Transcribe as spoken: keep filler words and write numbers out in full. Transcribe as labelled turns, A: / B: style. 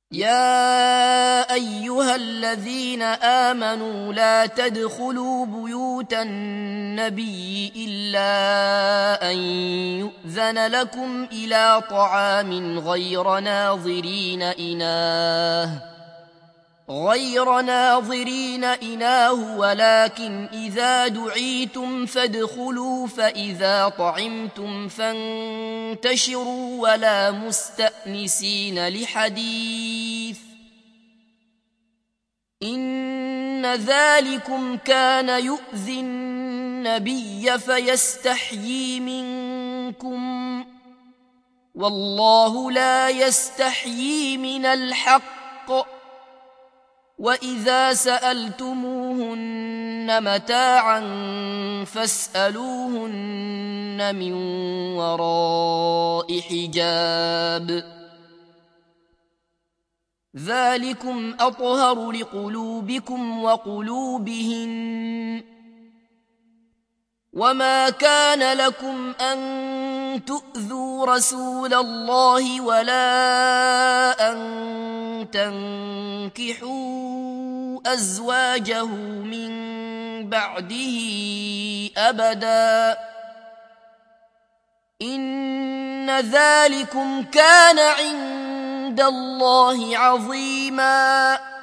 A: يا أيها الذين آمنوا لا تدخلوا بيوت النبي إلا أن يؤذن لكم إلى طعام غير ناظرين إناه غير ناظرين إناه ولكن إذا دعيتم فادخلوا فإذا طعمتم فانتشروا ولا مستأنسين لحديث إن ذلكم كان يؤذي النبي فيستحيي منكم والله لا يستحيي من الحق وإذا سألتموهن متاعا فاسألوهن من وراء حجاب ذلكم أطهر لقلوبكم وقلوبهن وما كان لكم أن تؤذوا رسول الله ولا أن تنكحوا أزواجه من بعده أبدا إن ذلكم كان عند الله عظيما